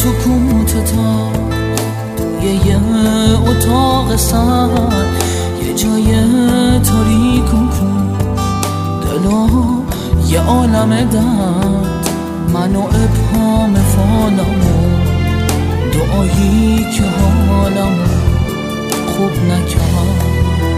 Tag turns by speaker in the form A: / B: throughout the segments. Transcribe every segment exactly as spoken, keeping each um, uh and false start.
A: سکوت تا توی یه اتاق سرد، یه جای تاریک و کور، دلا یه عالم درد، من و ابهام فالمو، دعایی که حالمو خوب نکرد،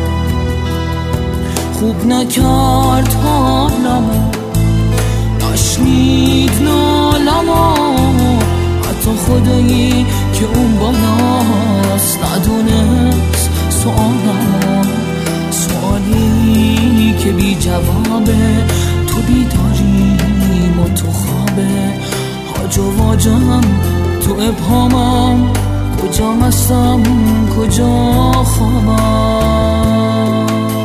A: خوب نکرد حالمو، نشنید نالمو، حتی خدایی که اون بالاست ندونست سوالمو، سوالی که بی جوابه، تو بیداریم و تو خوابه، هاج و واجم تو ابهامم، کجا مستم کجا خوابم.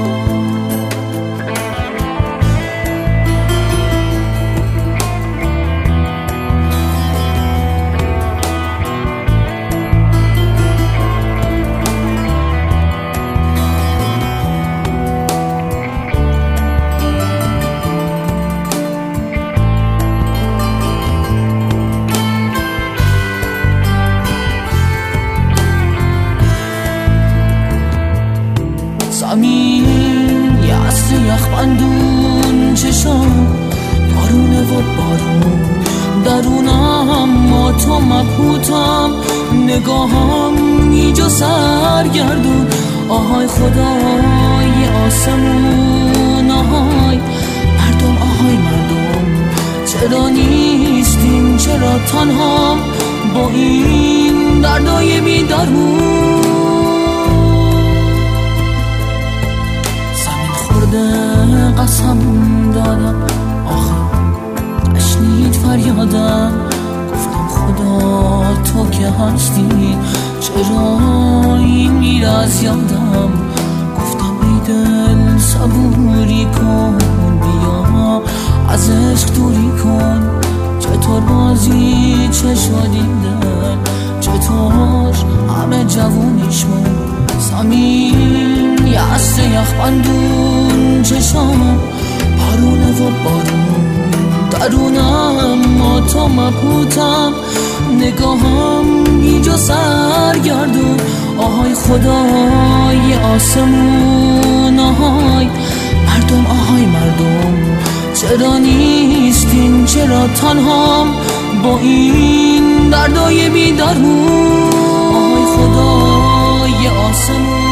A: زمین یه عصر یخبندون، چشم بارونه و بارون، درونم ما تو مبهوتم، نگاهم ایجا سرگردون، آهای خدای آسمون، آهای مردم، آهای مردم، چرا نیستیم، چرا تنها با این دردای بیدارون، قسم دادم آخه نشنید فریادم، گفتم خدا تو که هستی چرا این میره از یادم، گفتم ای دل صبوری کن، بیا از عشق دوری کن، چطور بازی چشادیم دل، چطور همه جوونیش من، زمین یه عصر یخبندون، چشام بارونه و بارون، درونم ما تو مبهوتم، نگاهم ایجا سرگردون، آهای خدای آسمون، آهای مردم، آهای مردم، چرا نیستین، چرا تنها با این دردای بیدارون، آهای خدای آسمون.